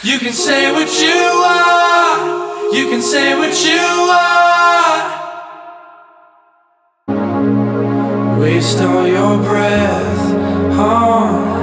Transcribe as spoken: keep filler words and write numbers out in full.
You can say what you are, you can say what you are. Waste all your breath on